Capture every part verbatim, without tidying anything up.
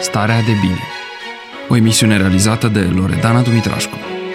Starea de bine. O emisiune realizată de Loredana Dumitrașcu.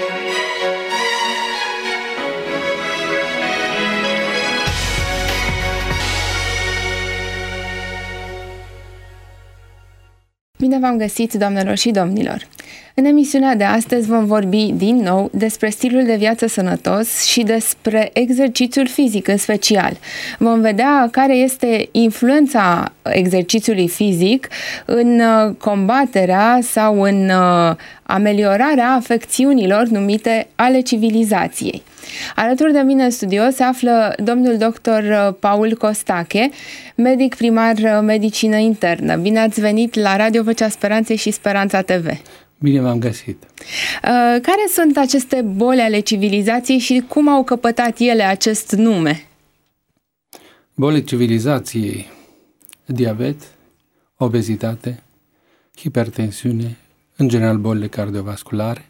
Bine v-am găsit, doamnelor și domnilor! În emisiunea de astăzi vom vorbi din nou despre stilul de viață sănătos și despre exercițiul fizic în special. Vom vedea care este influența exercițiului fizic în combaterea sau în ameliorarea afecțiunilor numite ale civilizației. Alături de mine în studio se află domnul doctor Paul Costache, medic primar medicină internă. Bine ați venit la Radio Vocea Speranței și Speranța T V. Bine v-am găsit. Care sunt aceste boli ale civilizației și cum au căpătat ele acest nume? Bolile civilizației: diabet, obezitate, hipertensiune, în general bolile cardiovasculare,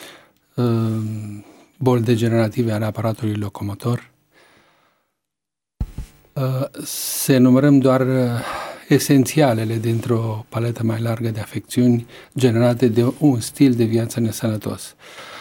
boli degenerative ale aparatului locomotor. Se numărăm doar esențialele dintr-o paletă mai largă de afecțiuni generate de un stil de viață nesănătos.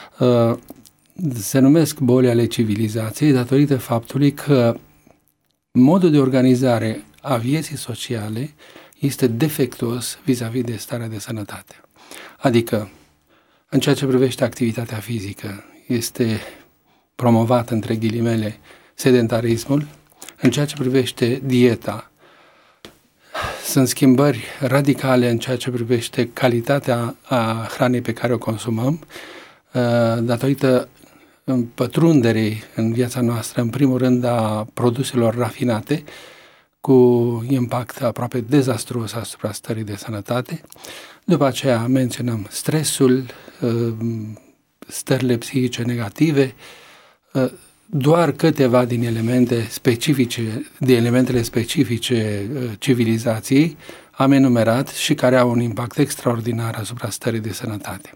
Se numesc boli ale civilizației datorită faptului că modul de organizare a vieții sociale este defectuos vis-a-vis de starea de sănătate. Adică, în ceea ce privește activitatea fizică, este promovat, între ghilimele, sedentarismul. În ceea ce privește dieta, sunt schimbări radicale în ceea ce privește calitatea a hranei pe care o consumăm, datorită pătrunderii în viața noastră, în primul rând, a produselor rafinate, cu impact aproape dezastruos asupra stării de sănătate. După aceea menționăm stresul, stările psihice negative, doar câteva din elemente specifice, din elementele specifice civilizației am enumerat și care au un impact extraordinar asupra stării de sănătate.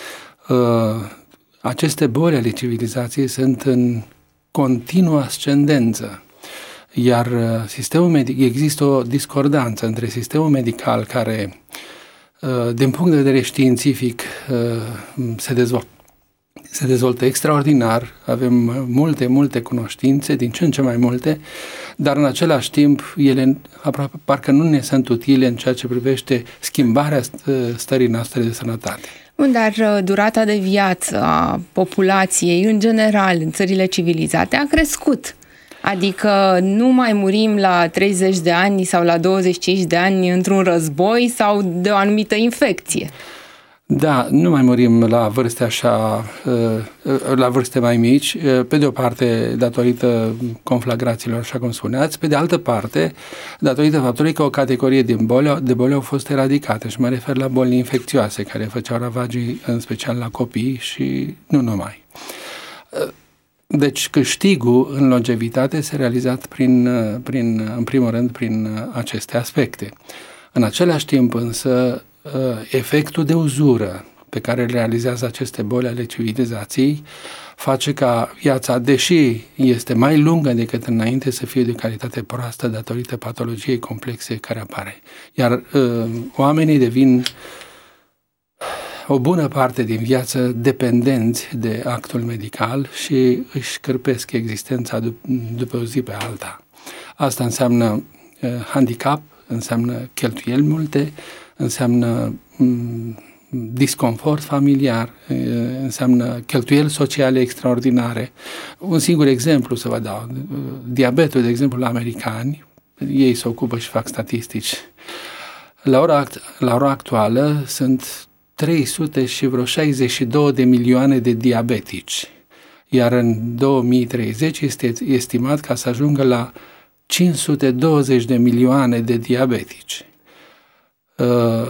Aceste boli ale civilizației sunt în continuă ascendență, iar sistemul medic, există o discordanță între sistemul medical care, din punct de vedere științific, se dezvoltă Se dezvoltă extraordinar, avem multe, multe cunoștințe, din ce în ce mai multe, dar în același timp ele aproape parcă nu ne sunt utile în ceea ce privește schimbarea stării noastre de sănătate. Dar durata de viață a populației, în general, în țările civilizate, a crescut. Adică nu mai murim la treizeci de ani sau la douăzeci și cinci de ani într-un război sau de o anumită infecție. Da, nu mai murim la vârste așa, la vârste mai mici, pe de o parte datorită conflagrațiilor, așa cum spuneați, pe de altă parte datorită faptului că o categorie din boli, de boli au fost eradicate și mă refer la boli infecțioase care făceau ravagii în special la copii și nu numai. Deci câștigul în longevitate s-a realizat prin, prin, în primul rând prin aceste aspecte. În același timp însă efectul de uzură pe care îl realizează aceste boli ale civilizației face ca viața, deși este mai lungă decât înainte, să fie de calitate proastă datorită patologiei complexe care apare. Iar uh, oamenii devin o bună parte din viață dependenți de actul medical și își cârpesc existența dup- după o zi pe alta. Asta înseamnă uh, handicap, înseamnă cheltuieli multe, înseamnă m- disconfort familiar, înseamnă cheltuieli sociale extraordinare. Un singur exemplu să vă dau. Diabetul, de exemplu, la americani, ei se ocupă și fac statistici. La ora, act- la ora actuală sunt trei sute și vreo șaizeci și două de milioane de diabetici, iar în două mii treizeci este estimat ca să ajungă la cinci sute douăzeci de milioane de diabetici. Uh,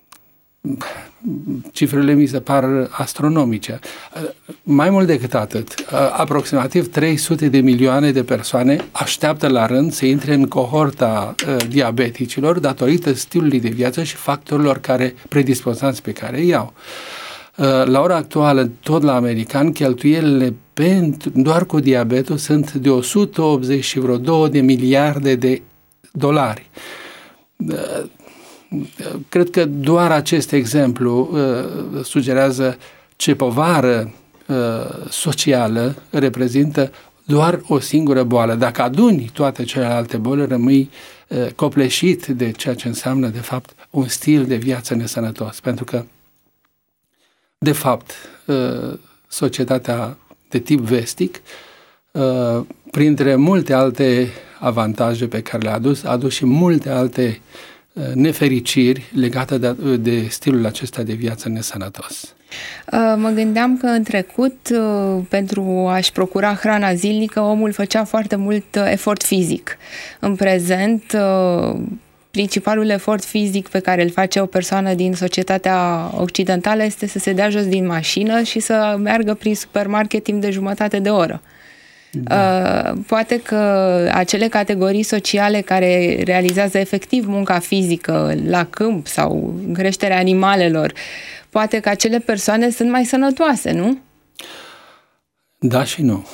cifrele mi se par astronomice. Uh, mai mult decât atât, uh, aproximativ trei sute de milioane de persoane așteaptă la rând să intre în cohorta uh, diabeticilor datorită stilului de viață și factorilor care predispozați pe care îi iau. Uh, la ora actuală, tot la american, cheltuielile pentru, doar cu diabetul sunt de o sută optzeci și vreo două de miliarde de dolari. Uh, cred că doar acest exemplu uh, sugerează ce povară uh, socială reprezintă doar o singură boală. Dacă aduni toate celelalte boli, rămâi uh, copleșit de ceea ce înseamnă, de fapt, un stil de viață nesănătos. Pentru că, de fapt, uh, societatea de tip vestic, uh, printre multe alte avantaje pe care le-a adus, a adus și multe alte uh, nefericiri legate de, de stilul acesta de viață nesănătos. Mă gândeam că în trecut, pentru a-și procura hrana zilnică, omul făcea foarte mult efort fizic. În prezent, principalul efort fizic pe care îl face o persoană din societatea occidentală este să se dea jos din mașină și să meargă prin supermarket timp de jumătate de oră. Da. Poate că acele categorii sociale care realizează efectiv munca fizică la câmp sau în creșterea animalelor, poate că acele persoane sunt mai sănătoase, nu? Da și nu.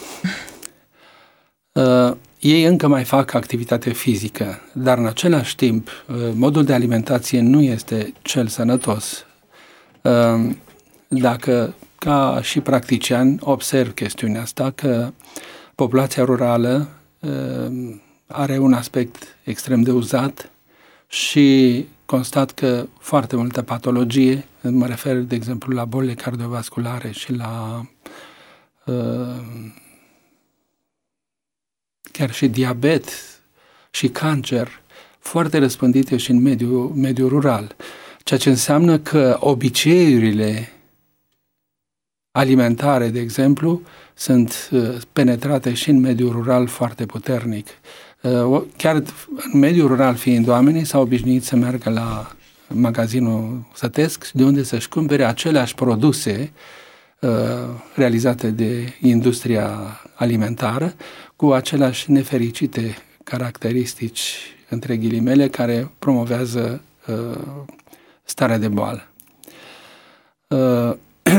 uh, ei încă mai fac activitate fizică, dar în același timp uh, modul de alimentație nu este cel sănătos. Uh, dacă, ca și practician, observ chestiunea asta, că populația rurală uh, are un aspect extrem de uzat și constat că foarte multă patologie, mă refer, de exemplu, la bolile cardiovasculare și la uh, chiar și diabet și cancer, foarte răspândite și în mediul, mediul rural. Ceea ce înseamnă că obiceiurile alimentare, de exemplu, sunt uh, penetrate și în mediul rural foarte puternic. Uh, chiar în mediul rural fiind, oamenii s-au obișnuit să meargă la magazinul sătesc, de unde să-și cumpere aceleași produse uh, realizate de industria alimentară, cu aceleași nefericite caracteristici, între ghilimele, care promovează uh, starea de boală. Uh,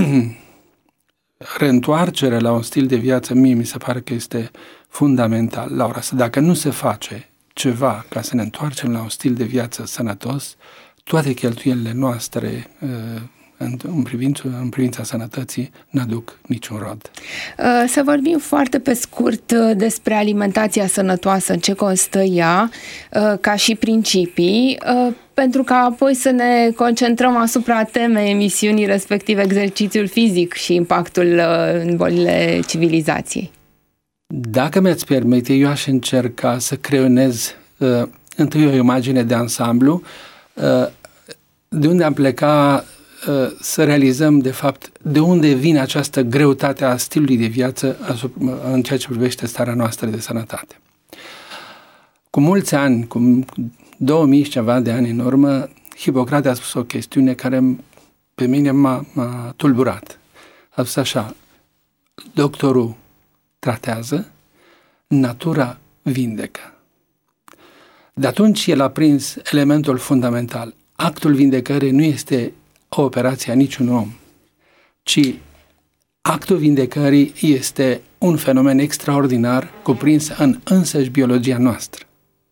Reîntoarcerea la un stil de viață, mie mi se pare că este fundamental. Laura, să dacă nu se face ceva ca să ne întoarcem la un stil de viață sănătos, toate cheltuielile noastre uh, în, în, privința, în privința sănătății n-aduc niciun rod. Să vorbim foarte pe scurt despre alimentația sănătoasă, în ce constă ea, ca și principii, pentru că apoi să ne concentrăm asupra temei emisiunii, respectiv exercițiul fizic și impactul în bolile civilizației. Dacă mi-ați permite, eu aș încerca să creionez uh, întâi o imagine de ansamblu, uh, de unde am plecat uh, să realizăm, de fapt, de unde vine această greutate a stilului de viață asupra, în ceea ce privește starea noastră de sănătate. Cu mulți ani, cu două mii și ceva de ani în urmă, Hipocrate a spus o chestiune care pe mine m-a, m-a tulburat. A spus așa: doctorul tratează, natura vindecă. De atunci el a prins elementul fundamental. Actul vindecării nu este o operație a niciun om, ci actul vindecării este un fenomen extraordinar cuprins în însăși biologia noastră.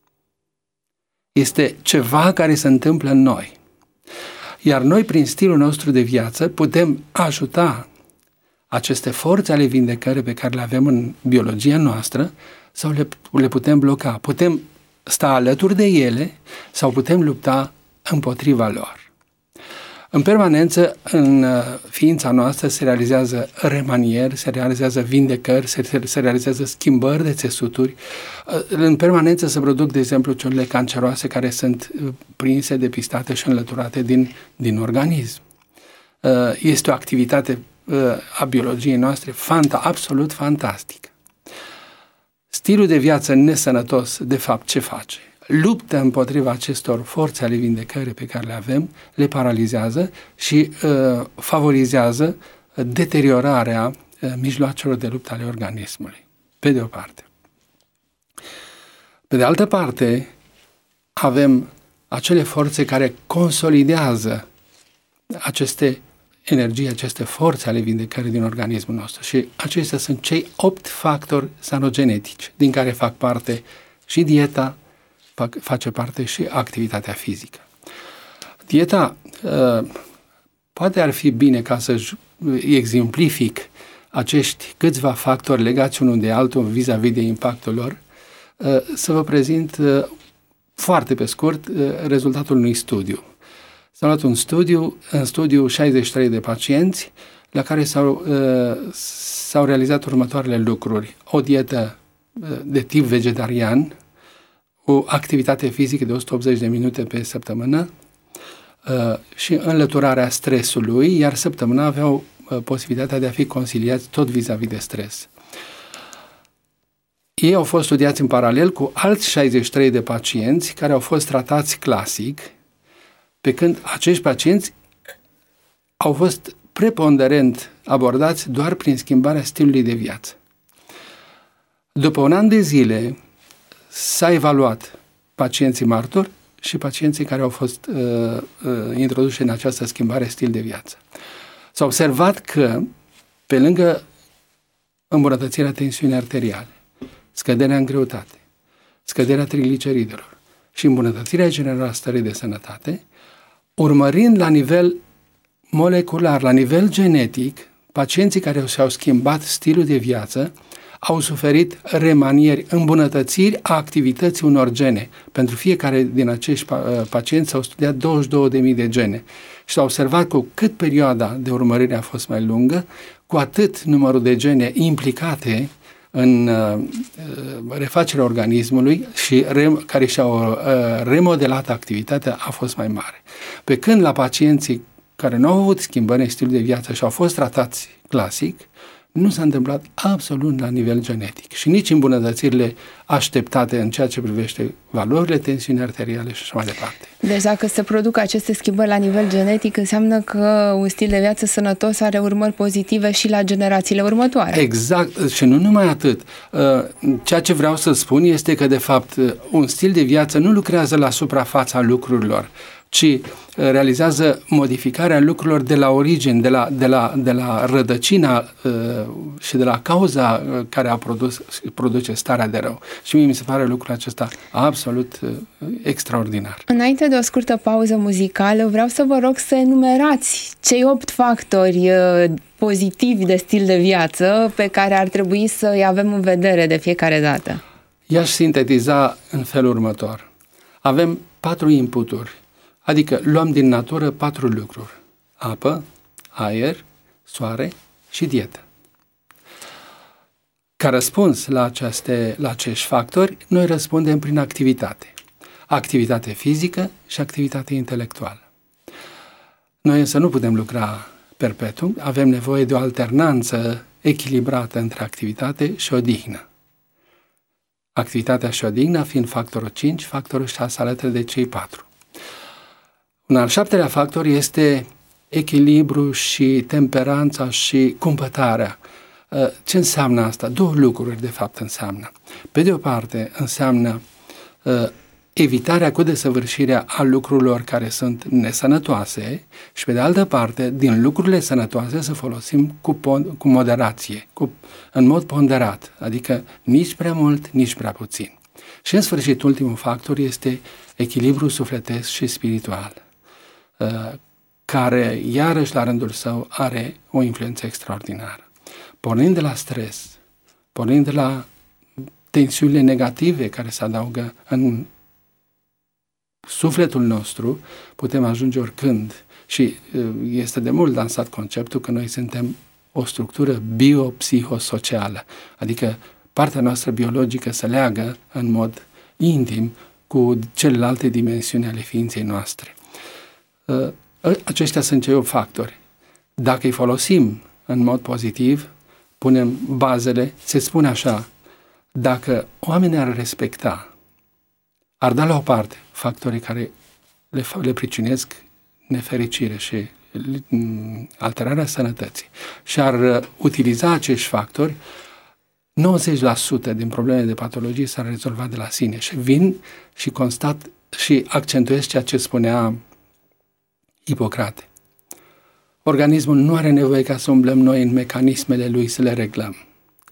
Este ceva care se întâmplă în noi. Iar noi, prin stilul nostru de viață, putem ajuta aceste forțe ale vindecării pe care le avem în biologia noastră sau le, le putem bloca. Putem sta alături de ele sau putem lupta împotriva lor. În permanență, în ființa noastră se realizează remanieri, se realizează vindecări, se, se, se realizează schimbări de țesuturi. În permanență se produc, de exemplu, celule canceroase care sunt prinse, depistate și înlăturate din, din organism. Este o activitate a biologiei noastre fanta, absolut fantastică. Stilul de viață nesănătos, de fapt, ce face? Luptă împotriva acestor forțe ale vindecării pe care le avem, le paralizează și uh, favorizează deteriorarea uh, mijloacelor de luptă ale organismului, pe de o parte. Pe de altă parte, avem acele forțe care consolidează aceste energii, aceste forțe ale vindecării din organismul nostru și acestea sunt cei opt factori sanogenetici, din care fac parte și dieta, face parte și activitatea fizică. Dieta poate ar fi bine, ca să exemplific acești câțiva factori legați unul de altul vis-a-vis de impactul lor, să vă prezint foarte pe scurt rezultatul unui studiu. S-a luat un studiu, în studiu șaizeci și trei de pacienți, la care s-au, s-au realizat următoarele lucruri. O dietă de tip vegetarian, o activitate fizică de o sută optzeci de minute pe săptămână și înlăturarea stresului, iar săptămâna aveau posibilitatea de a fi conciliați tot vis-a-vis de stres. Ei au fost studiați în paralel cu alți șaizeci și trei de pacienți care au fost tratați clasic, pe când acești pacienți au fost preponderent abordați doar prin schimbarea stilului de viață. După un an de zile s-a evaluat pacienții martori și pacienții care au fost uh, uh, introduși în această schimbare stil de viață. S-a observat că, pe lângă îmbunătățirea tensiunii arteriale, scăderea în greutate, scăderea trigliceridelor și îmbunătățirea generală a stării de sănătate, urmărind la nivel molecular, la nivel genetic, pacienții care și-au schimbat stilul de viață au suferit remanieri, îmbunătățiri a activității unor gene. Pentru fiecare din acești pacienți s-au studiat douăzeci și două de mii de gene și s-a observat că cu cât perioada de urmărire a fost mai lungă, cu atât numărul de gene implicate în uh, refacerea organismului și re, care și-au uh, remodelat activitatea a fost mai mare. Pe când la pacienții care nu au avut schimbări în stilul de viață și au fost tratați clasic, nu s-a întâmplat absolut la nivel genetic și nici îmbunătățirile așteptate în ceea ce privește valorile tensiunii arteriale și așa mai departe. Deci dacă se produc aceste schimbări la nivel genetic, înseamnă că un stil de viață sănătos are urmări pozitive și la generațiile următoare. Exact, și nu numai atât. Ceea ce vreau să spun este că, de fapt, un stil de viață nu lucrează la suprafața lucrurilor, ci realizează modificarea lucrurilor de la origine, de la, de la, de la rădăcina uh, și de la cauza uh, care a produs, produce starea de rău. Și mie mi se pare lucrul acesta absolut uh, extraordinar. Înainte de o scurtă pauză muzicală, vreau să vă rog să enumerați cei opt factori uh, pozitivi de stil de viață pe care ar trebui să îi avem în vedere de fiecare dată. I-aș sintetiza în felul următor. Avem patru inputuri. Adică luăm din natură patru lucruri. Apă, aer, soare și dietă. Ca răspuns la, aceste, la acești factori, noi răspundem prin activitate. Activitate fizică și activitate intelectuală. Noi însă nu putem lucra perpetuum, avem nevoie de o alternanță echilibrată între activitate și odihnă. Activitatea și odihna fiind factorul cinci, factorul șase alături de cei patru. Un al șaptelea factor este echilibru și temperanța și cumpătarea. Ce înseamnă asta? Două lucruri, de fapt, înseamnă. Pe de o parte, înseamnă uh, evitarea cu desăvârșirea a lucrurilor care sunt nesănătoase și, pe de altă parte, din lucrurile sănătoase să folosim cu, pon- cu moderație, cu, în mod ponderat, adică nici prea mult, nici prea puțin. Și, în sfârșit, ultimul factor este echilibru sufletesc și spiritual, care, iarăși, la rândul său, are o influență extraordinară. Pornind de la stres, pornind de la tensiunile negative care se adaugă în sufletul nostru, putem ajunge oricând. Și este de mult lansat conceptul că noi suntem o structură biopsihosocială, adică partea noastră biologică se leagă în mod intim cu celelalte dimensiuni ale ființei noastre. Aceștia sunt cei opt factori. Dacă îi folosim în mod pozitiv, punem bazele, se spune așa, dacă oamenii ar respecta, ar da la o parte factorii care le, le pricinesc nefericire și alterarea sănătății și ar utiliza acești factori, nouăzeci la sută din problemele de patologii s-ar rezolva de la sine și vin și constat și accentuez ceea ce spunea Hipocrate. Organismul nu are nevoie ca să umblăm noi în mecanismele lui să le reglăm.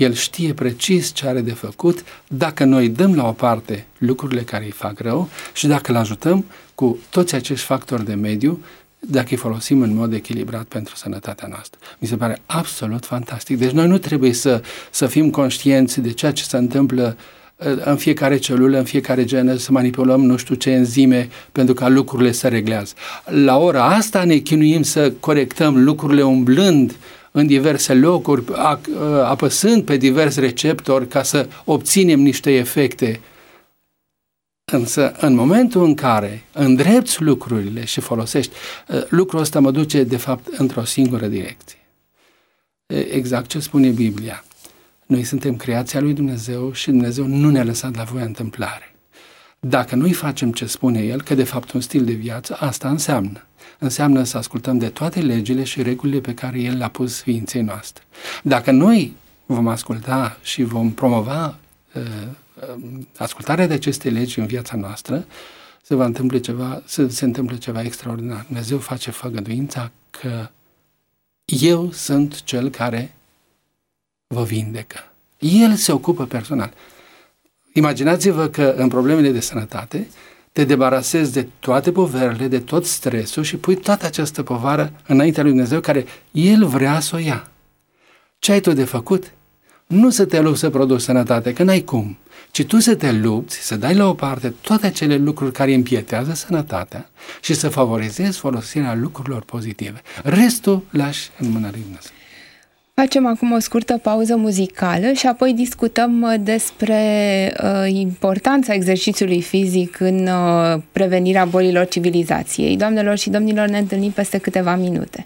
El știe precis ce are de făcut dacă noi dăm la o parte lucrurile care îi fac rău și dacă îl ajutăm cu toți acești factori de mediu, dacă îi folosim în mod echilibrat pentru sănătatea noastră. Mi se pare absolut fantastic. Deci noi nu trebuie să, să fim conștienți de ceea ce se întâmplă în fiecare celulă, în fiecare genă, să manipulăm nu știu ce enzime pentru ca lucrurile să reglează. La ora asta ne chinuim să corectăm lucrurile umblând în diverse locuri, apăsând pe diversi receptori ca să obținem niște efecte. Însă, în momentul în care îndrepți lucrurile și folosești, lucrul ăsta mă duce, de fapt, într-o singură direcție. Exact ce spune Biblia. Noi suntem creația lui Dumnezeu și Dumnezeu nu ne-a lăsat la voia întâmplare. Dacă noi facem ce spune El, că de fapt un stil de viață, asta înseamnă. Înseamnă să ascultăm de toate legile și regulile pe care El le-a pus ființei noastre. Dacă noi vom asculta și vom promova uh, ascultarea de aceste legi în viața noastră, se va întâmple ceva, se, se întâmplă ceva extraordinar. Dumnezeu face făgăduința că eu sunt cel care vă vindecă. El se ocupă personal. Imaginați-vă că în problemele de sănătate te debarasezi de toate poverile, de tot stresul și pui toată această povară înaintea lui Dumnezeu care El vrea să o ia. Ce ai tu de făcut? Nu să te lupți să produci sănătate, că n-ai cum, ci tu să te lupți, să dai la o parte toate acele lucruri care împietează sănătatea și să favorizezi folosirea lucrurilor pozitive. Restul lași în mâna lui Dumnezeu. Facem acum o scurtă pauză muzicală și apoi discutăm despre uh, importanța exercițiului fizic în uh, prevenirea bolilor civilizației. Doamnelor și domnilor, ne întâlnim peste câteva minute.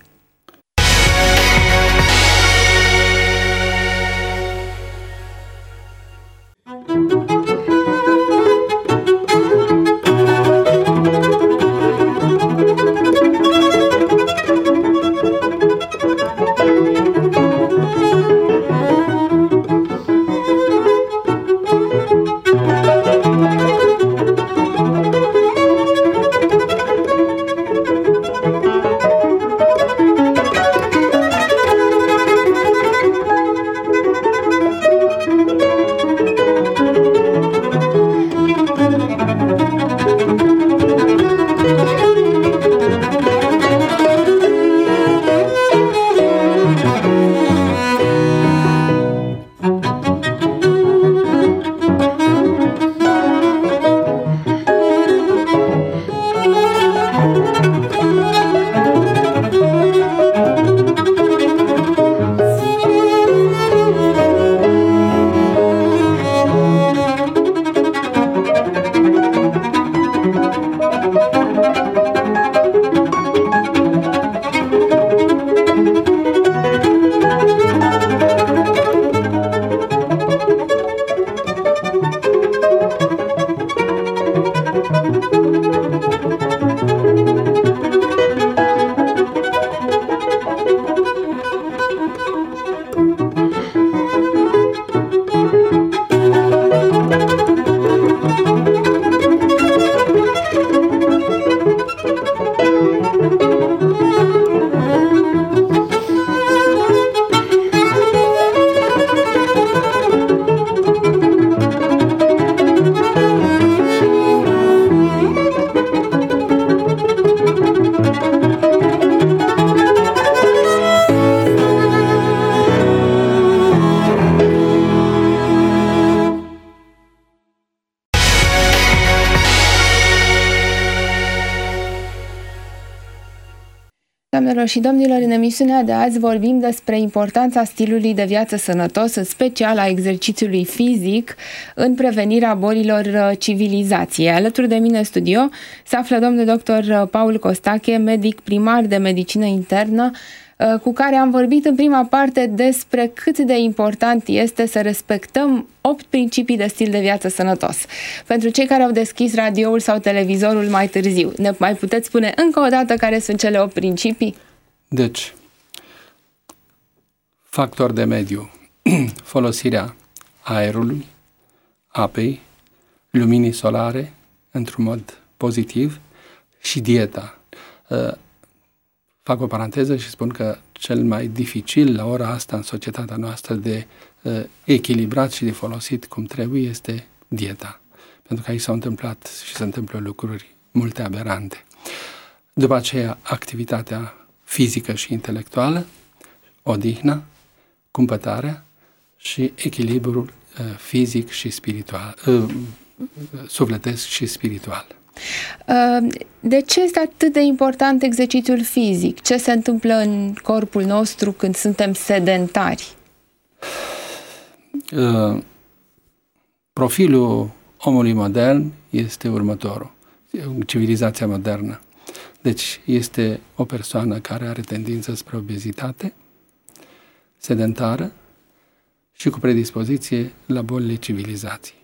Doamnelor și domnilor, în emisiunea de azi vorbim despre importanța stilului de viață sănătos, în special a exercițiului fizic, în prevenirea bolilor civilizației. Alături de mine în studio se află domnul doctor Paul Costache, medic primar de medicină internă, cu care am vorbit în prima parte despre cât de important este să respectăm opt principii de stil de viață sănătos. Pentru cei care au deschis radioul sau televizorul mai târziu, ne mai puteți spune încă o dată care sunt cele opt principii? Deci, factor de mediu, folosirea aerului, apei, luminii solare, într-un mod pozitiv, și dieta. Fac o paranteză și spun că cel mai dificil la ora asta în societatea noastră de echilibrat și de folosit cum trebuie este dieta. Pentru că aici s-au întâmplat și se întâmplă lucruri multe aberante. După aceea, activitatea fizică și intelectuală, odihna, cumpătarea și echilibrul uh, fizic și spiritual, uh, sufletesc și spiritual. De ce este atât de important exercițiul fizic? Ce se întâmplă în corpul nostru când suntem sedentari? Uh, profilul omului modern este următorul. Civilizația modernă. Deci este o persoană care are tendință spre obezitate, sedentară și cu predispoziție la bolile civilizației.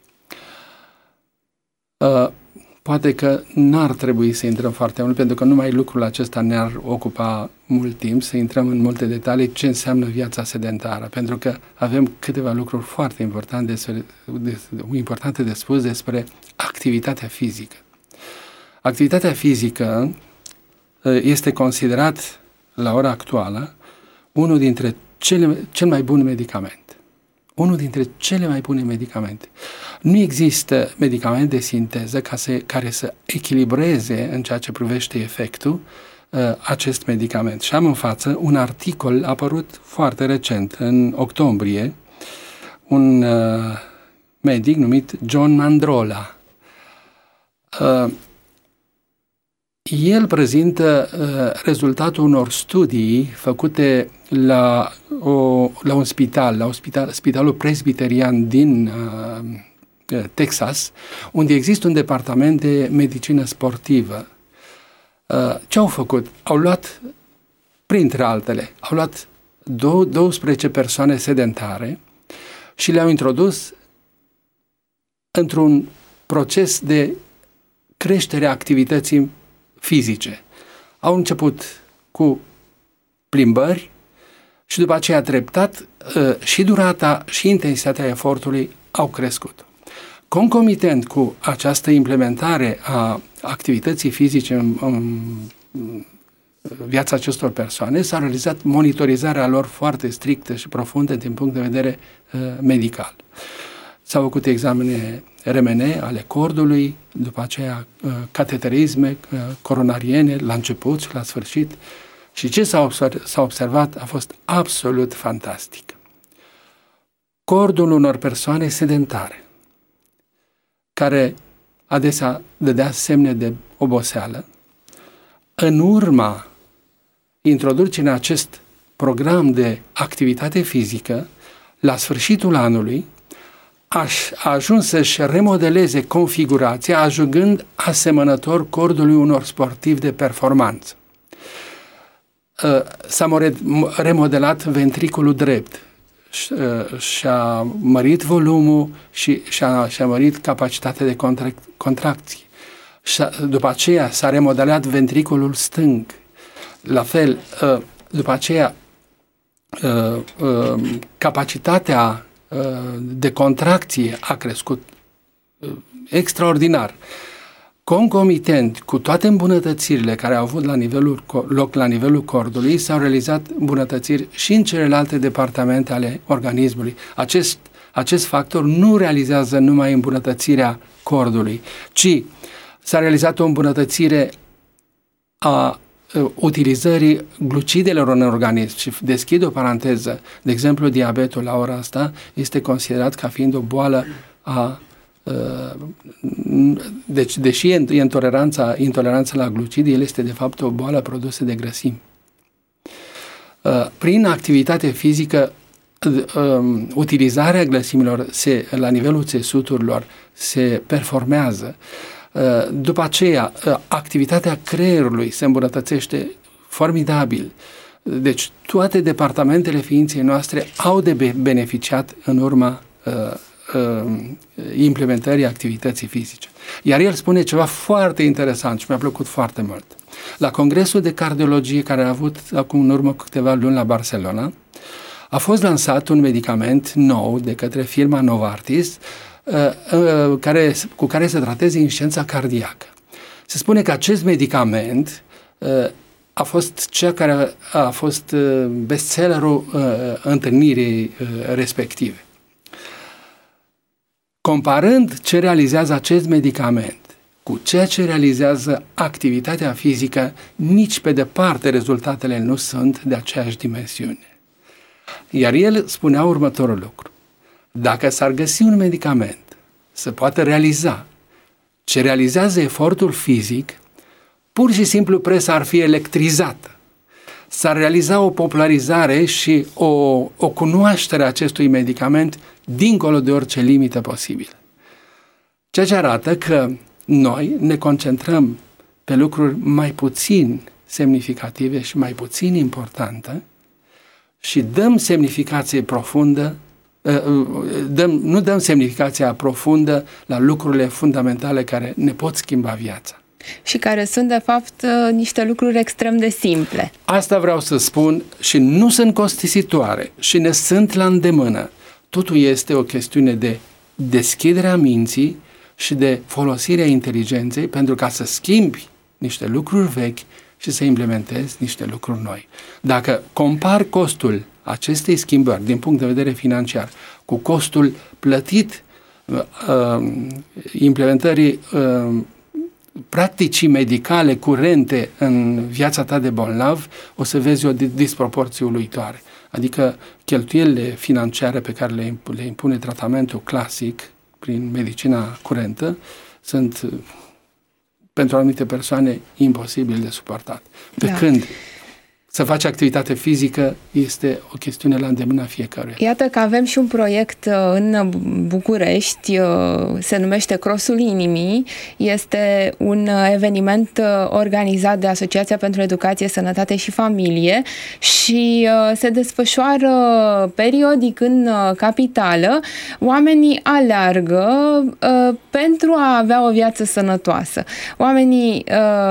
Uh, poate că n-ar trebui să intrăm foarte mult, pentru că numai lucrul acesta ne-ar ocupa mult timp, să intrăm în multe detalii ce înseamnă viața sedentară, pentru că avem câteva lucruri foarte importante, despre, de, importante de spus despre activitatea fizică. Activitatea fizică este considerat la ora actuală unul dintre cele, cel mai bun medicament. Unul dintre cele mai bune medicamente. Nu există medicament de sinteză ca să, care să echilibreze în ceea ce privește efectul uh, acest medicament. Și am în față un articol apărut foarte recent, în octombrie, un uh, medic numit John Mandrola. Uh, El prezintă uh, rezultatul unor studii făcute la, o, la un spital, la un spital, Spitalul Presbiterian din uh, Texas, unde există un departament de medicină sportivă. Uh, ce au făcut? Au luat, printre altele, au luat douăsprezece persoane sedentare și le-au introdus într-un proces de creștere a activității fizice. Au început cu plimbări și după aceea treptat și durata și intensitatea efortului au crescut. Concomitent cu această implementare a activității fizice în, în viața acestor persoane, s-a realizat monitorizarea lor foarte strictă și profundă din punct de vedere uh, medical. S-au făcut examene R M N ale cordului, după aceea uh, cateterisme uh, coronariene la început și la sfârșit. Și ce s-a observat, s-a observat a fost absolut fantastic. Cordul unor persoane sedentare, care adesea dădea semne de oboseală, în urma introducerii în acest program de activitate fizică, la sfârșitul anului, a ajuns să-și remodeleze configurația, ajungând asemănător cordului unor sportivi de performanță. S-a remodelat ventriculul drept, și-a mărit volumul și și-a, și-a mărit capacitatea de contrac- contracție. Și după aceea s-a remodelat ventriculul stâng. La fel, după aceea capacitatea de contracție a crescut extraordinar. Concomitent cu toate îmbunătățirile care au avut la nivelul, loc la nivelul cordului, s-au realizat îmbunătățiri și în celelalte departamente ale organismului. Acest, acest factor nu realizează numai îmbunătățirea cordului, ci s-a realizat o îmbunătățire a utilizării glucidelor în organism. Și deschid o paranteză. De exemplu, diabetul la ora asta este considerat ca fiind o boală a Deci, deși e intoleranța, intoleranța la glucide, el este de fapt o boală produsă de grăsimi. Prin activitate fizică, utilizarea grăsimilor se, la nivelul țesuturilor se performează. După aceea, activitatea creierului se îmbunătățește formidabil. Deci, toate departamentele ființei noastre au de beneficiat în urma implementării activității fizice. Iar el spune ceva foarte interesant și mi-a plăcut foarte mult. La Congresul de Cardiologie care a avut acum în urmă cu câteva luni la Barcelona, a fost lansat un medicament nou de către firma Novartis care, cu care se trateze insuficiența cardiacă. Se spune că acest medicament a fost cea care a fost bestsellerul întâlnirii respective. Comparând ce realizează acest medicament cu ceea ce realizează activitatea fizică, nici pe departe rezultatele nu sunt de aceeași dimensiune. Iar el spunea următorul lucru. Dacă s-ar găsi un medicament să poată realiza ce realizează efortul fizic, pur și simplu presa ar fi electrizată. S-ar realiza o popularizare și o, o cunoaștere a acestui medicament dincolo de orice limită posibilă. Ceea ce arată că noi ne concentrăm pe lucruri mai puțin semnificative și mai puțin importante și dăm semnificație profundă, dăm, nu dăm semnificația profundă la lucrurile fundamentale care ne pot schimba viața. Și care sunt, de fapt, niște lucruri extrem de simple. Asta vreau să spun și nu sunt costisitoare și ne sunt la îndemână. Totul este o chestiune de deschiderea minții și de folosirea inteligenței pentru ca să schimbi niște lucruri vechi și să implementezi niște lucruri noi. Dacă compari costul acestei schimbări din punct de vedere financiar cu costul plătit uh, implementării uh, practicii medicale curente în viața ta de bolnav, o să vezi o disproporție uluitoare. Adică cheltuielile financiare pe care le, le impune tratamentul clasic prin medicina curentă sunt pentru anumite persoane imposibil de suportat. Pe da. Când să faci activitate fizică este o chestiune la îndemâna fiecăruia. Iată că avem și un proiect în București, se numește Crossul Inimii. Este un eveniment organizat de Asociația pentru Educație, Sănătate și Familie și se desfășoară periodic în capitală. Oamenii aleargă pentru a avea o viață sănătoasă. Oamenii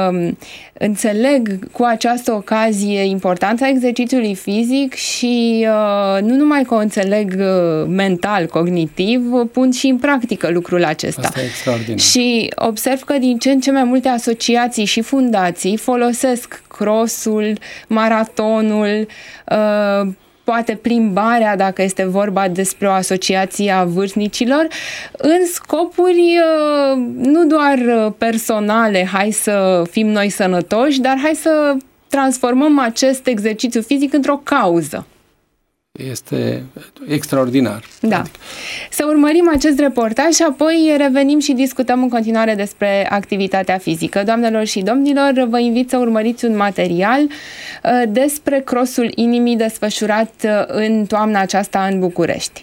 înțeleg cu această ocazie importanța exercițiului fizic și uh, nu numai că o înțeleg uh, mental, cognitiv, pun și în practică lucrul acesta. Asta e extraordinar. Și observ că din ce în ce mai multe asociații și fundații folosesc crossul, maratonul, uh, poate plimbarea, dacă este vorba despre o asociație a vârstnicilor, în scopuri nu doar personale, hai să fim noi sănătoși, dar hai să transformăm acest exercițiu fizic într-o cauză. Este extraordinar. Da. Adică... Să urmărim acest reportaj și apoi revenim și discutăm în continuare despre activitatea fizică. Doamnelor și domnilor, vă invit să urmăriți un material despre Crossul Inimii desfășurat în toamna aceasta în București.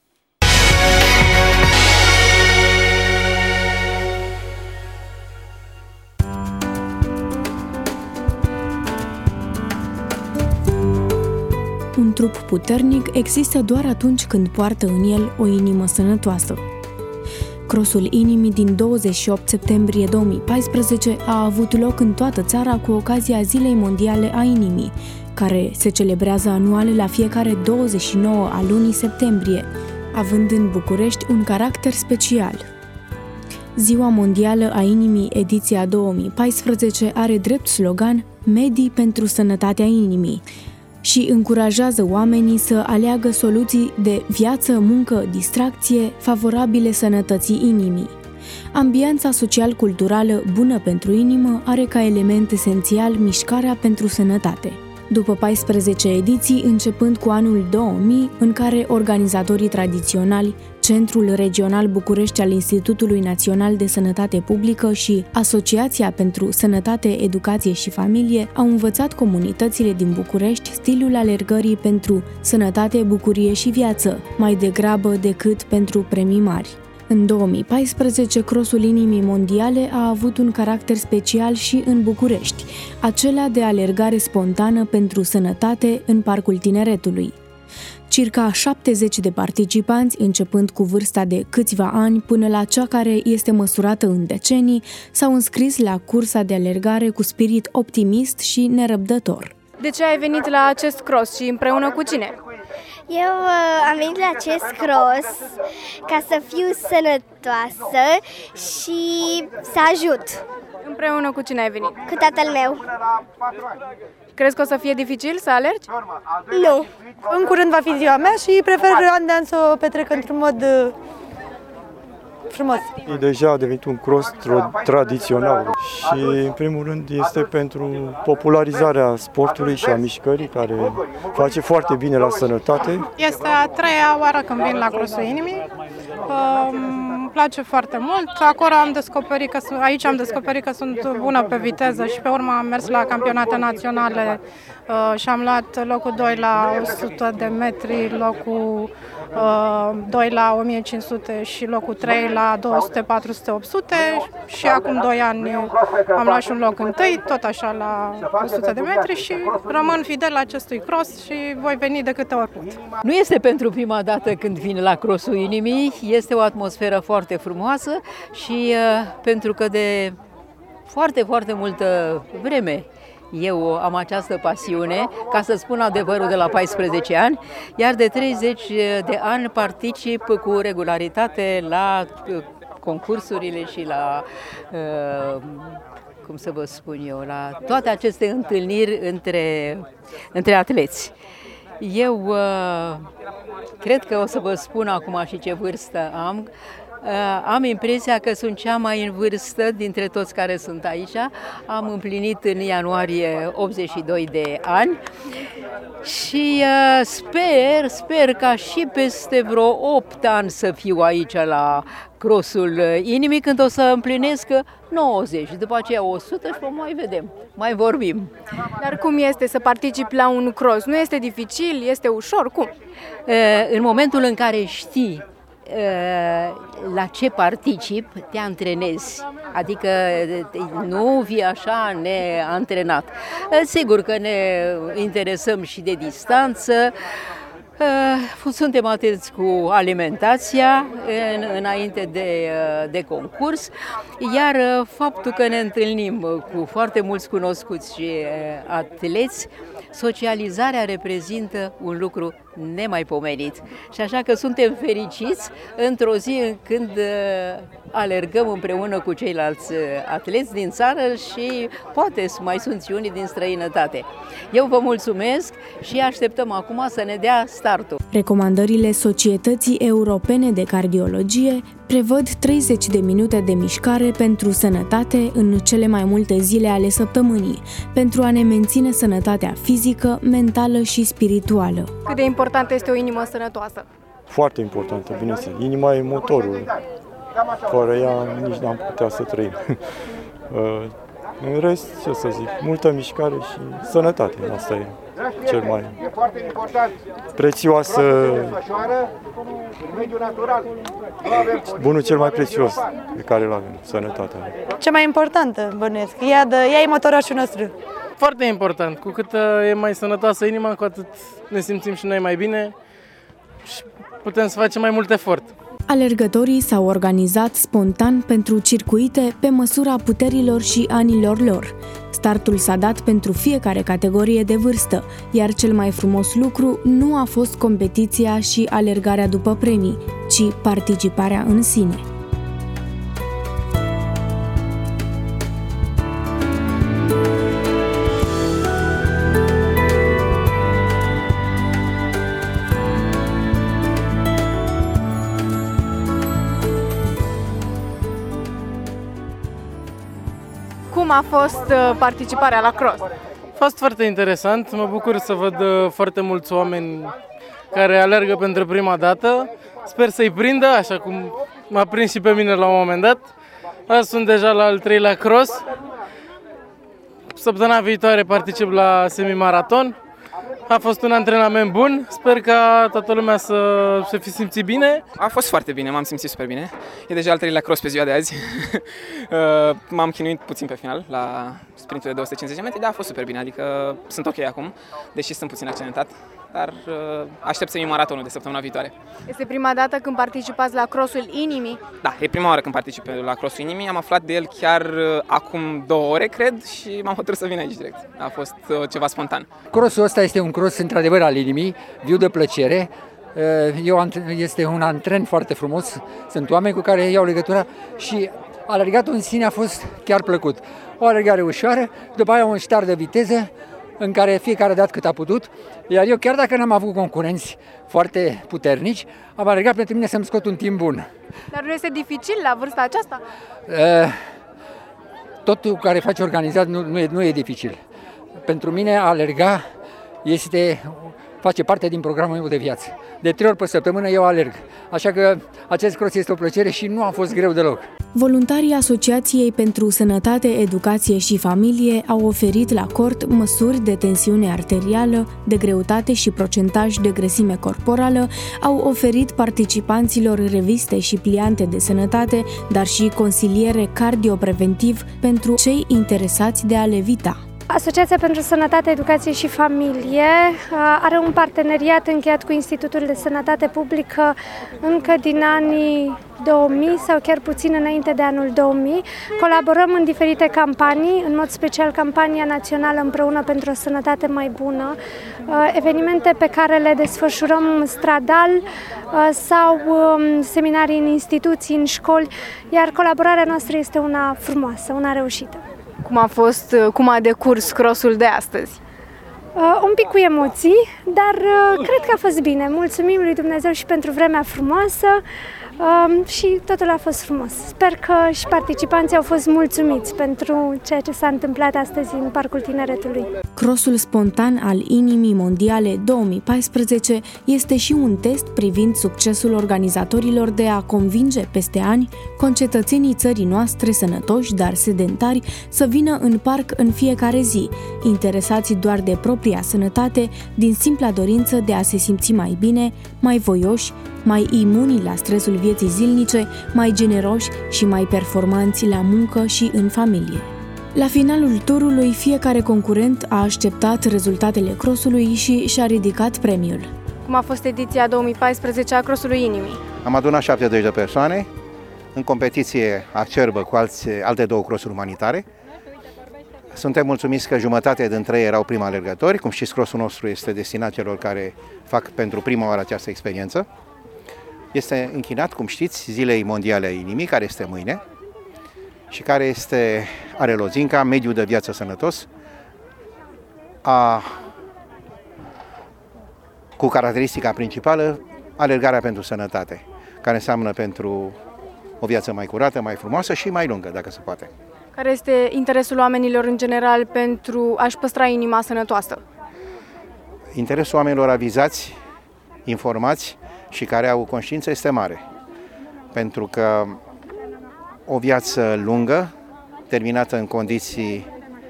Un trup puternic există doar atunci când poartă în el o inimă sănătoasă. Crossul Inimii din douăzeci și opt septembrie două mii paisprezece a avut loc în toată țara cu ocazia Zilei Mondiale a Inimii, care se celebrează anual la fiecare douăzeci și nouă a lunii septembrie, având în București un caracter special. Ziua Mondială a Inimii ediția două mii paisprezece are drept slogan Medii pentru sănătatea inimii și încurajează oamenii să aleagă soluții de viață, muncă, distracție favorabile sănătății inimii. Ambianța social-culturală bună pentru inimă are ca element esențial mișcarea pentru sănătate. După paisprezece ediții, începând cu anul două mii, în care organizatorii tradiționali, Centrul Regional București al Institutului Național de Sănătate Publică și Asociația pentru Sănătate, Educație și Familie au învățat comunitățile din București stilul alergării pentru sănătate, bucurie și viață, mai degrabă decât pentru premii mari. În două mii paisprezece, Crossul Inimii Mondiale a avut un caracter special și în București, acela de alergare spontană pentru sănătate în Parcul Tineretului. Circa șaptezeci de participanți, începând cu vârsta de câțiva ani până la cea care este măsurată în decenii, s-au înscris la cursa de alergare cu spirit optimist și nerăbdător. De ce ai venit la acest cross și împreună cu cine? Eu uh, am venit la acest cross ca să fiu sănătoasă și să ajut. Împreună cu cine ai venit? Cu tatăl meu. Crezi că o să fie dificil să alergi? Nu. În curând va fi ziua mea și prefer an de an să o petrec într-un mod frumos. E deja a devenit un cross tradițional și, în primul rând, este pentru popularizarea sportului și a mișcării, care face foarte bine la sănătate. Este a treia oară când vin la Crossul Inimii. Îmi place foarte mult. Acolo am descoperit că, aici am descoperit că sunt bună pe viteză și pe urmă am mers la campionate naționale și am luat locul doi la o sută de metri, locul doi la o mie cinci sute și locul trei la două sute, patru sute, opt sute și acum doi ani am luat și un loc întâi, tot așa la o sută de metri și rămân fidel acestui cross și voi veni de câte ori pot. Nu este pentru prima dată când vin la Crossul Inimii, este o atmosferă foarte frumoasă și uh, pentru că de foarte, foarte multă vreme eu am această pasiune, ca să spun adevărul, de la paisprezece ani, iar de treizeci de ani particip cu regularitate la concursurile și la, cum să vă spun eu, la toate aceste întâlniri între, între atleți. Eu cred că o să vă spun acum și ce vârstă am. Am impresia că sunt cea mai în vârstă dintre toți care sunt aici. Am împlinit în ianuarie optzeci și doi de ani și sper, sper ca și peste vreo opt ani să fiu aici la Crossul Inimii, când o să împlinesc nouăzeci, după aceea o sută și mai vedem, mai vorbim. Dar cum este să participi la un cross? Nu este dificil? Este ușor? Cum? În momentul în care știi la ce particip, te antrenezi, adică nu vii așa neantrenat. Sigur că ne interesăm și de distanță, suntem atenți cu alimentația în, înainte de, de concurs, iar faptul că ne întâlnim cu foarte mulți cunoscuți și atleți, socializarea reprezintă un lucru nemaipomenit. Și așa că suntem fericiți într-o zi când alergăm împreună cu ceilalți atleți din țară și poate mai sunt și unii din străinătate. Eu vă mulțumesc și așteptăm acum să ne dea startul. Recomandările Societății Europene de Cardiologie prevăd treizeci de minute de mișcare pentru sănătate în cele mai multe zile ale săptămânii, pentru a ne menține sănătatea fizică, mentală și spirituală. Cât de importantă este o inimă sănătoasă? Foarte importantă, bineînțeles. Inima e motorul, fără ea nici n-am putea să trăim. În rest, ce să zic, multă mișcare și sănătate, asta e cel mai prețioasă, bunul cel mai prețios pe care îl avem, sănătatea. Cea mai importantă, bănuiesc, ea, de, ea e motorașul nostru. Foarte important, cu cât e mai sănătoasă inima, cu atât ne simțim și noi mai bine și putem să facem mai mult efort. Alergătorii s-au organizat spontan pentru circuite pe măsura puterilor și anilor lor. Startul s-a dat pentru fiecare categorie de vârstă, iar cel mai frumos lucru nu a fost competiția și alergarea după premii, ci participarea în sine. Cum a fost participarea la cross? A fost foarte interesant, mă bucur să văd foarte mulți oameni care alergă pentru prima dată. Sper să-i prindă, așa cum m-a prins și pe mine la un moment dat. Azi sunt deja la al treilea cross. Săptămâna viitoare particip la semimaraton. A fost un antrenament bun, sper ca toată lumea să se fi simțit bine. A fost foarte bine, m-am simțit super bine. E deja al treilea cross pe ziua de azi. M-am chinuit puțin pe final la sprintul de două sute cincizeci de metri, dar a fost super bine, adică sunt ok acum, deși sunt puțin accidentat, dar aștept semimaratonul de săptămâna viitoare. Este prima dată când participați la Crossul Inimii? Da, e prima oară când particip la Crossul Inimii, am aflat de el chiar acum două ore, cred, și m-am hotărât să vin aici direct. A fost ceva spontan. Crossul ăsta este un cross într-adevăr al inimii, viu de plăcere. Eu, este un antren foarte frumos, sunt oameni cu care iau legătura și alergatul în sine a fost chiar plăcut. O alergare ușoară, după aia un start de viteză, în care fiecare a dat cât a putut, iar eu, chiar dacă n-am avut concurenți foarte puternici, am alergat pentru mine să-mi scot un timp bun. Dar nu este dificil la vârsta aceasta? Totul care faci organizat nu, nu, e, nu e dificil. Pentru mine a alerga este, face parte din programul meu de viață. De trei ori pe săptămână eu alerg. Așa că acest cross este o plăcere și nu a fost greu deloc. Voluntarii Asociației pentru Sănătate, Educație și Familie au oferit la cort măsuri de tensiune arterială, de greutate și procentaj de grăsime corporală, au oferit participanților reviste și pliante de sănătate, dar și consiliere cardiopreventiv pentru cei interesați de a levita. Asociația pentru Sănătate, Educație și Familie are un parteneriat încheiat cu Institutul de Sănătate Publică încă din anii două mii sau chiar puțin înainte de anul două mii. Colaborăm în diferite campanii, în mod special campania națională Împreună pentru o sănătate mai bună, evenimente pe care le desfășurăm stradal sau seminarii în instituții, în școli, iar colaborarea noastră este una frumoasă, una reușită. Cum a fost, cum a decurs crossul de astăzi? Uh, un pic cu emoții, dar uh, cred că a fost bine. Mulțumim lui Dumnezeu și pentru vremea frumoasă uh, și totul a fost frumos. Sper că și participanții au fost mulțumiți pentru ceea ce s-a întâmplat astăzi în Parcul Tineretului. Crossul spontan al Inimii Mondiale două mii paisprezece este și un test privind succesul organizatorilor de a convinge peste ani concetățenii țării noastre sănătoși, dar sedentari, să vină în parc în fiecare zi, interesați doar de propria sănătate, din simpla dorință de a se simți mai bine, mai voioși, mai imuni la stresul vieții zilnice, mai generoși și mai performanți la muncă și în familie. La finalul turului, fiecare concurent a așteptat rezultatele crossului și și-a ridicat premiul. Cum a fost ediția două mii paisprezece a crossului Inimii? Am adunat șaptezeci de persoane în competiție acerbă cu alți, alte două crossuri umanitare. Suntem mulțumiți că jumătate dintre ei erau prima alergători. Cum știți, crossul nostru este destinat celor care fac pentru prima oară această experiență. Este închinat, cum știți, Zilei Mondiale a Inimii, care este mâine și care este, are lozinca mediul de viață sănătos, a, cu caracteristica principală alergarea pentru sănătate, care înseamnă pentru o viață mai curată, mai frumoasă și mai lungă, dacă se poate. Care este interesul oamenilor în general pentru a-și păstra inima sănătoasă? Interesul oamenilor avizați, informați și care au conștiință este mare, pentru că o viață lungă, terminată în condiții,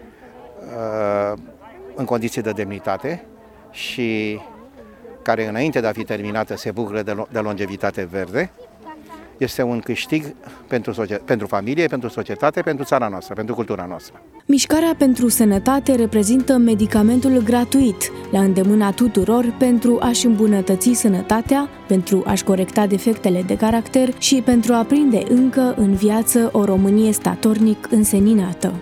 în condiții de demnitate și care înainte de a fi terminată se bucură de longevitate verde, este un câștig pentru, pentru familie, pentru societate, pentru țara noastră, pentru cultura noastră. Mișcarea pentru Sănătate reprezintă medicamentul gratuit la îndemâna tuturor pentru a-și îmbunătăți sănătatea, pentru a-și corecta defectele de caracter și pentru a prinde încă în viață o Românie statornic înseninată.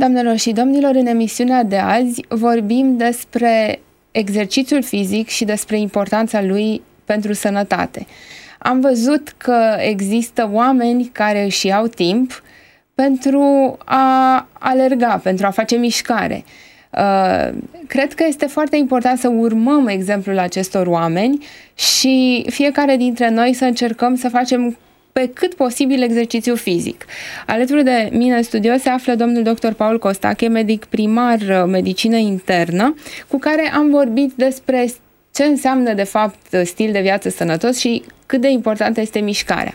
Doamnelor și domnilor, în emisiunea de azi vorbim despre exercițiul fizic și despre importanța lui pentru sănătate. Am văzut că există oameni care își iau timp pentru a alerga, pentru a face mișcare. Cred că este foarte important să urmăm exemplul acestor oameni și fiecare dintre noi să încercăm să facem pe cât posibil exercițiu fizic. Alături de mine în studio se află domnul doctor Paul Costache, medic primar medicină internă, cu care am vorbit despre ce înseamnă de fapt stil de viață sănătos și cât de importantă este mișcarea.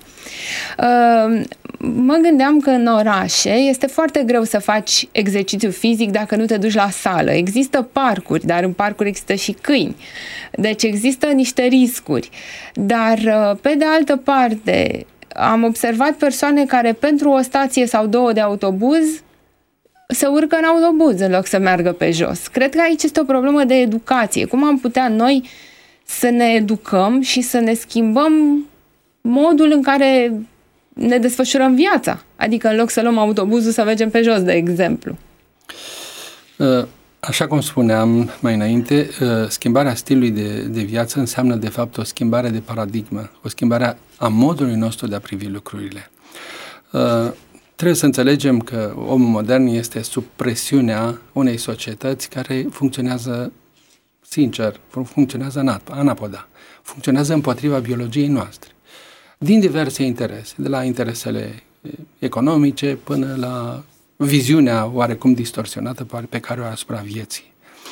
Mă gândeam că în orașe este foarte greu să faci exercițiu fizic dacă nu te duci la sală. Există parcuri, dar în parcuri există și câini. Deci există niște riscuri. Dar pe de altă parte am observat persoane care pentru o stație sau două de autobuz se urcă în autobuz în loc să meargă pe jos. Cred că aici este o problemă de educație. Cum am putea noi să ne educăm și să ne schimbăm modul în care ne desfășurăm viața? Adică în loc să luăm autobuzul să mergem pe jos, de exemplu. Așa cum spuneam mai înainte, schimbarea stilului de, de viață înseamnă de fapt o schimbare de paradigmă, o schimbare a modului nostru de a privi lucrurile. Trebuie să înțelegem că omul modern este sub presiunea unei societăți care funcționează sincer, funcționează anapoda, funcționează împotriva biologiei noastre, din diverse interese, de la interesele economice până la viziunea oarecum distorsionată pe care o are asupra vieții.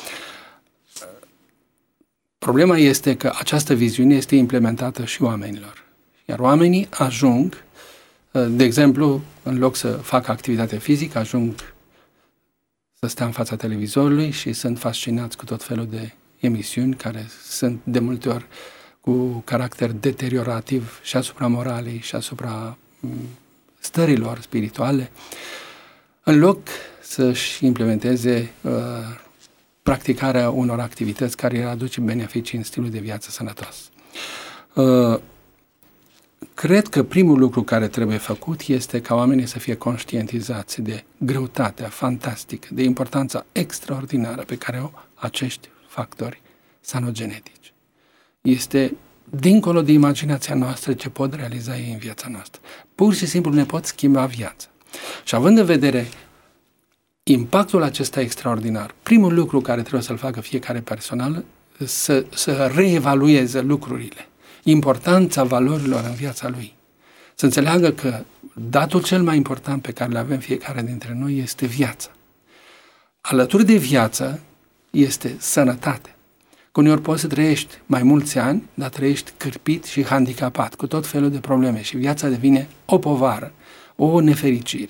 Problema este că această viziune este implementată și oamenilor, iar oamenii ajung, de exemplu, în loc să facă activitate fizică, ajung să stea în fața televizorului și sunt fascinați cu tot felul de emisiuni care sunt de multe ori cu caracter deteriorativ și asupra moralei și asupra stărilor spirituale, în loc să-și implementeze uh, practicarea unor activități care îi aduce beneficii în stilul de viață sănătos. Uh, cred că primul lucru care trebuie făcut este ca oamenii să fie conștientizați de greutatea fantastică, de importanța extraordinară pe care o acești factori sanogenetici. Este dincolo de imaginația noastră ce pot realiza ei în viața noastră. Pur și simplu ne pot schimba viața. Și având în vedere impactul acesta extraordinar, primul lucru care trebuie să-l facă fiecare personal, să, să reevalueze lucrurile, importanța valorilor în viața lui. Să înțeleagă că datul cel mai important pe care îl avem fiecare dintre noi este viața. Alături de viață este sănătate. Că uneori poți să trăiești mai mulți ani, dar trăiești cârpit și handicapat, cu tot felul de probleme și viața devine o povară, o nefericire.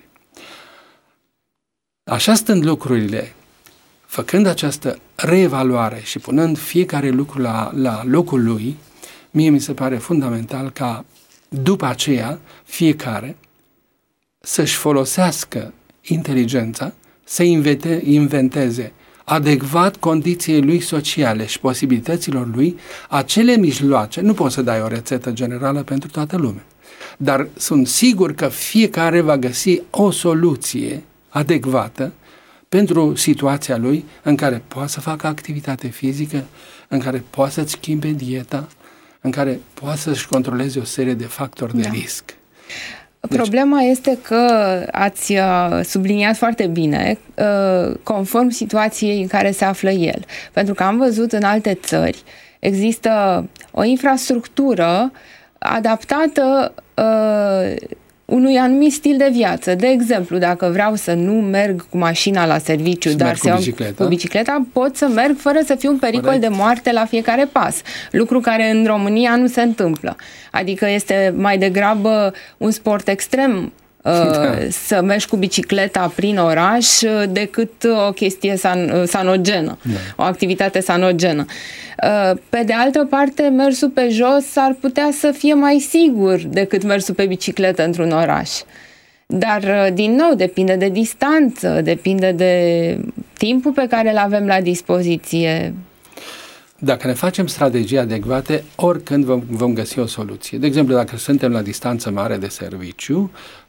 Așa stând lucrurile, făcând această reevaluare și punând fiecare lucru la, la locul lui, mie mi se pare fundamental ca după aceea fiecare să-și folosească inteligența, să invente, inventeze adecvat condiției lui sociale și posibilităților lui acele mijloace. Nu poți să dai o rețetă generală pentru toată lumea, dar sunt sigur că fiecare va găsi o soluție adecvată pentru situația lui în care poate să facă activitate fizică, în care poate să-ți schimbe dieta, în care poate să-și controleze o serie de factori da. de risc. Deci, problema este că ați subliniat foarte bine conform situației în care se află el. Pentru că am văzut în alte țări există o infrastructură adaptată unui anumit stil de viață. De exemplu, dacă vreau să nu merg cu mașina la serviciu, să dar să iau bicicleta. cu bicicleta, pot să merg fără să fiu un pericol Corect. de moarte la fiecare pas. Lucru care în România nu se întâmplă. Adică este mai degrabă un sport extrem da. să mergi cu bicicleta prin oraș decât o chestie san, sanogenă, da. o activitate sanogenă. Pe de altă parte, mersul pe jos ar putea să fie mai sigur decât mersul pe bicicletă într-un oraș. Dar, din nou, depinde de distanță, depinde de timpul pe care îl avem la dispoziție. Dacă ne facem strategii adecvate, oricând vom, vom găsi o soluție. De exemplu, dacă suntem la distanță mare de serviciu,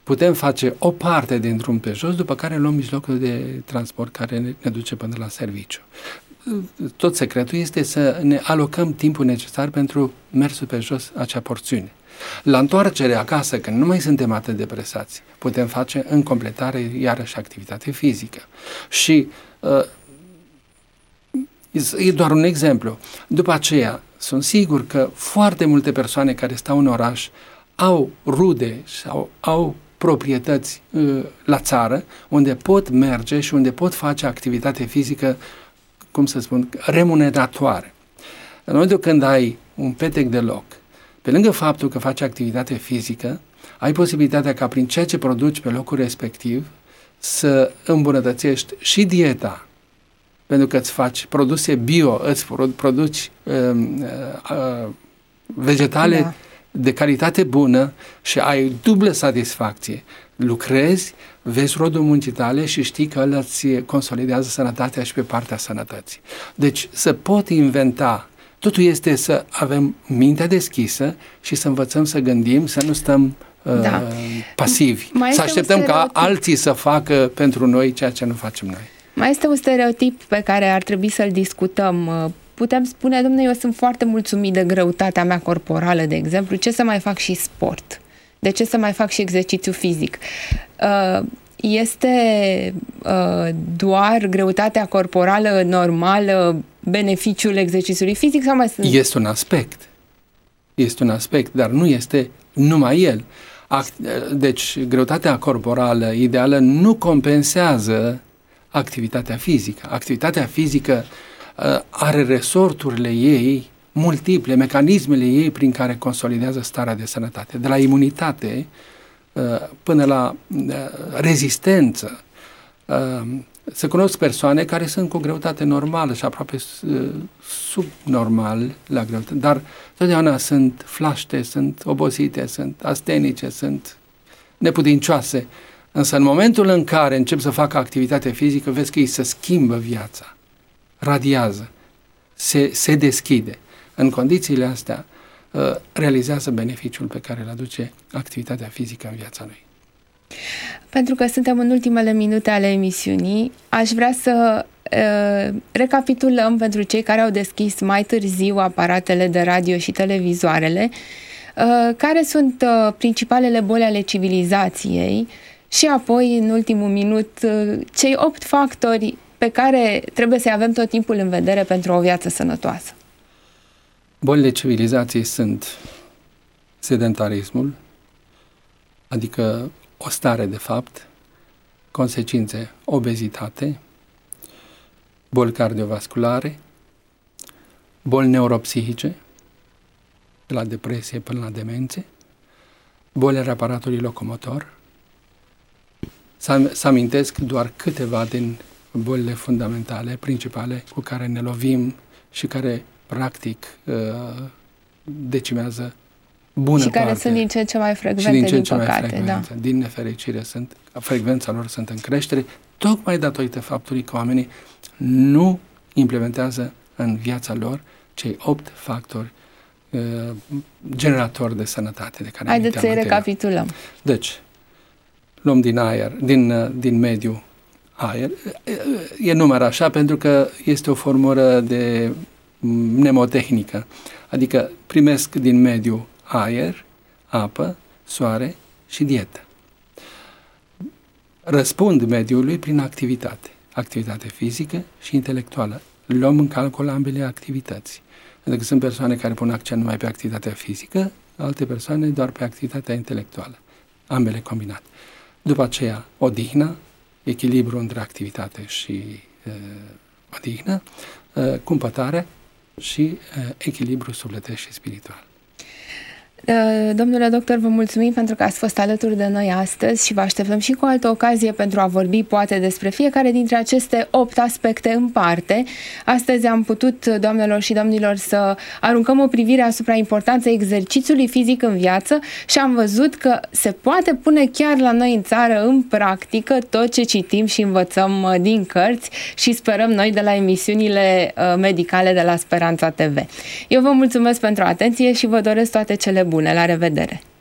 putem face o parte din drum pe jos, după care luăm mijlocul de transport care ne, ne duce până la serviciu. Tot secretul este să ne alocăm timpul necesar pentru mersul pe jos, acea porțiune. La întoarcere acasă, când nu mai suntem atât de presați, putem face în completare iarăși activitate fizică. Și uh, e doar un exemplu. După aceea, sunt sigur că foarte multe persoane care stau în oraș au rude sau au proprietăți uh, la țară unde pot merge și unde pot face activitate fizică, cum să spun, remuneratoare. În momentul când ai un petec de loc, pe lângă faptul că faci activitate fizică, ai posibilitatea ca prin ceea ce produci pe locul respectiv să îmbunătățești și dieta, pentru că îți faci produse bio, îți produci uh, uh, vegetale da. de calitate bună și ai dublă satisfacție. Lucrezi, vezi rodul muncii tale și știi că ăla îți consolidează sănătatea și pe partea sănătății. Deci să pot inventa, totul este să avem mintea deschisă și să învățăm să gândim, să nu stăm uh, da. pasivi, mai să așteptăm ca alții să facă pentru noi ceea ce nu facem noi. Mai este un stereotip pe care ar trebui să-l discutăm. Putem spune, dom'le, eu sunt foarte mulțumit de greutatea mea corporală, de exemplu, ce să mai fac și sport? De ce să mai fac și exercițiu fizic? Este doar greutatea corporală normală beneficiul exercițiului fizic sau mai sunt? Este un aspect. Este un aspect, dar nu este numai el. Deci, greutatea corporală ideală nu compensează activitatea fizică. Activitatea fizică uh, are resorturile ei multiple, mecanismele ei prin care consolidează starea de sănătate. De la imunitate uh, până la uh, rezistență. Uh, se cunosc persoane care sunt cu greutate normală și aproape uh, subnormal la greutate, dar totdeauna sunt flaște, sunt obosite, sunt astenice, sunt neputincioase. Însă în momentul în care încep să facă activitate fizică, vezi că îi se schimbă viața, radiază, se, se deschide. În condițiile astea, realizează beneficiul pe care îl aduce activitatea fizică în viața lui. Pentru că suntem în ultimele minute ale emisiunii, aș vrea să uh, recapitulăm pentru cei care au deschis mai târziu aparatele de radio și televizoarele, uh, care sunt uh, principalele boli ale civilizației și apoi, în ultimul minut, uh, cei opt factori pe care trebuie să-i avem tot timpul în vedere pentru o viață sănătoasă. Bolile civilizației sunt sedentarismul, adică o stare de fapt, consecințe, obezitate, boli cardiovasculare, boli neuropsihice, de la depresie până la demențe, boli ale aparatului locomotor. Să, să amintesc doar câteva din bolile fundamentale, principale, cu care ne lovim și care, practic, decimează bună și care parte, sunt din ce în ce mai frecvente, din, ce din ce păcate. Mai da. Din nefericire, sunt, frecvența lor sunt în creștere, tocmai datorită faptului că oamenii nu implementează în viața lor cei opt factori uh, generatori de sănătate de care Haideți să-i recapitulăm. Deci, luăm din aer, din, uh, din mediu aer. E număr așa pentru că este o formură de mnemotehnică, adică primesc din mediu aer, apă, soare și dietă. Răspund mediului prin activitate, activitate fizică și intelectuală. Luăm în calcul ambele activități. Pentru că sunt persoane care pun accent numai pe activitatea fizică, alte persoane doar pe activitatea intelectuală. Ambele combinate. După aceea, odihnă, echilibru între activitate și uh, odihnă, uh, cumpătare și uh, echilibru sufletesc și spiritual. Domnule doctor, vă mulțumim pentru că ați fost alături de noi astăzi și vă așteptăm și cu o altă ocazie pentru a vorbi poate despre fiecare dintre aceste opt aspecte în parte. Astăzi am putut, doamnelor și domnilor, să aruncăm o privire asupra importanței exercițiului fizic în viață și am văzut că se poate pune chiar la noi în țară în practică tot ce citim și învățăm din cărți și sperăm noi de la emisiunile medicale de la Speranța T V. Eu vă mulțumesc pentru atenție și vă doresc toate cele bune. La revedere!